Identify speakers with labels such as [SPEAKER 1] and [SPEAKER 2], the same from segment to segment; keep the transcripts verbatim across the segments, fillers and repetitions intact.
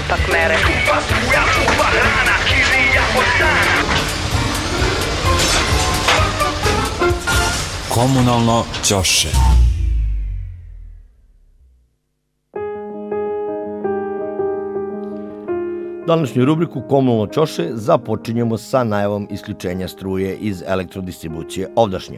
[SPEAKER 1] ipak mere.
[SPEAKER 2] Komunalno ćoše.
[SPEAKER 3] Današnju rubriku Komunalno ćoše započinjemo sa najavom isključenja struje iz elektrodistribucije ovdašnje.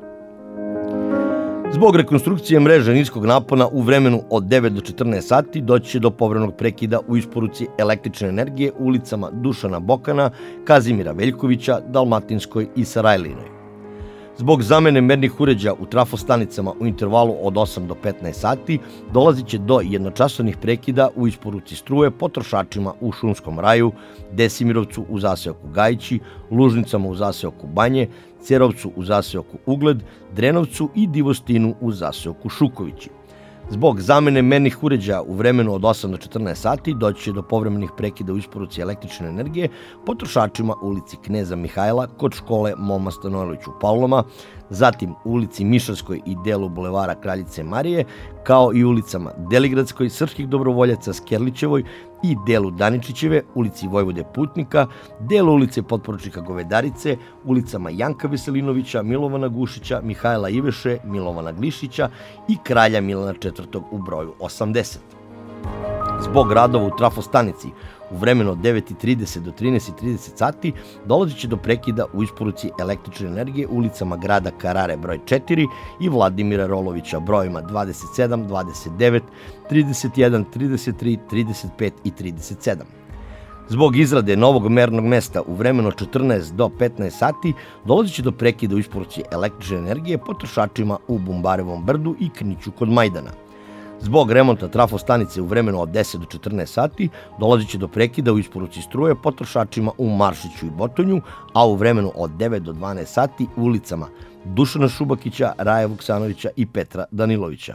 [SPEAKER 3] Zbog rekonstrukcije mreže niskog napona u vremenu od devet do četrnaest sati doći će do povremenog prekida u isporuci električne energije u ulicama Dušana Bokana, Kazimira Veljkovića, Dalmatinskoj i Sarajlinoj. Zbog zamene mernih uređaja u trafostanicama u intervalu od osam do petnaest sati dolazit će do jednočasovnih prekida u isporuci struje potrošačima u Šumskom raju, Desimirovcu u zaseoku Gajići, Lužnicama u zaseoku Banje, Cerovcu u zaseoku Ugled, Drenovcu i Divostinu u zaseoku Šukovići. Zbog zamene mernih uređaja u vremenu od osam do četrnaest sati doći će do povremenih prekida u isporuci električne energije potrošačima u ulici Kneza Mihajla kod škole Moma Stanojlović u Pavloma, zatim u ulici Mišarskoj i delu bulevara Kraljice Marije, kao i ulicama Deligradskoj, Srpskih dobrovoljaca Skerlićevoj i delu Daničićeve, ulici Vojvode Putnika, delu ulice Potporučnika Govedarice, ulicama Janka Veselinovića, Milovana Gušića, Mihajla Iveše, Milovana Glišića i Kralja Milana četvrtog u broju osamdeset. Zbog radova u trafostanici u vremenu od devet i trideset do trinaest i trideset sati dolazit će do prekida u isporuci električne energije ulicama Grada Karare broj četiri i Vladimira Rolovića brojima dvadeset sedam, dvadeset devet, trideset jedan, trideset tri, trideset pet i trideset sedam. Zbog izrade novog mernog mesta u vremenu od četrnaest do petnaest sati dolazit će do prekida u isporuci električne energije potrošačima u Bumbarevom brdu i Kniću kod Majdana. Zbog remonta trafostanice u vremenu od deset do četrnaest sati dolazit će do prekida u isporuci struje potrošačima u Maršiću i Botonju, a u vremenu od devet do dvanaest sati u ulicama Dušana Šubakića, Raja Vuksanovića i Petra Danilovića.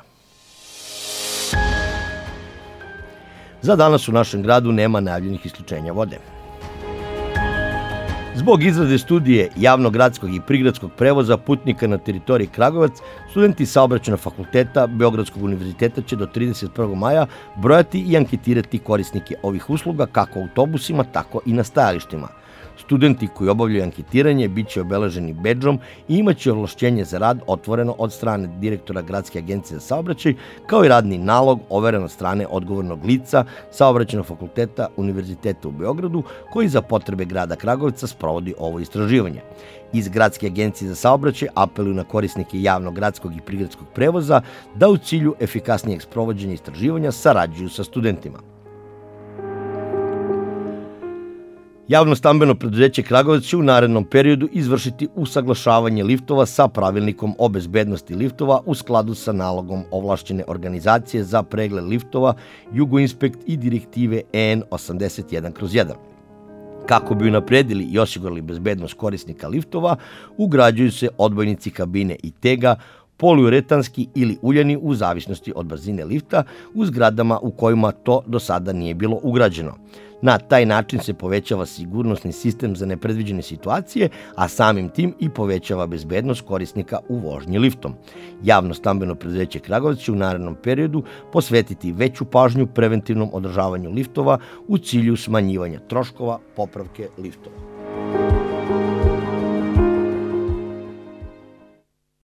[SPEAKER 3] Za danas u našem gradu nema najavljenih isključenja vode. Zbog izrade studije javnogradskog i prigradskog prevoza putnika na teritoriji Kragujevac, studenti Saobraćajnog fakulteta Beogradskog univerziteta će do trideset prvog maja brojati i anketirati korisnike ovih usluga kako u autobusima, tako i na stajalištima. Studenti koji obavljaju anketiranje bit će obeleženi bedžom i imaće ovlašćenje za rad otvoreno od strane direktora Gradske agencije za saobraćaj, kao i radni nalog overen od strane odgovornog lica Saobraćajnog fakulteta Univerziteta u Beogradu, koji za potrebe grada Kragujevca sprovodi ovo istraživanje. Iz Gradske agencije za saobraćaj apeluju na korisnike javnog gradskog i prigradskog prevoza da u cilju efikasnijeg sprovođenja istraživanja sarađuju sa studentima. Javno stambeno preduzeće Kragujevac će u narednom periodu izvršiti usaglašavanje liftova sa pravilnikom o bezbednosti liftova u skladu sa nalogom ovlašćene organizacije za pregled liftova Jugoinspekt i direktive E N osamdeset jedan kroz jedan. Kako bi unapredili i osigurali bezbednost korisnika liftova, ugrađuju se odbojnici kabine i tega, poliuretanski ili uljani u zavisnosti od brzine lifta u zgradama u kojima to do sada nije bilo ugrađeno. Na taj način se povećava sigurnosni sistem za nepredviđene situacije, a samim tim i povećava bezbednost korisnika u vožnji liftom. Javno stambeno preduzeće Kragujevac će u narednom periodu posvetiti veću pažnju preventivnom održavanju liftova u cilju smanjivanja troškova popravke liftova.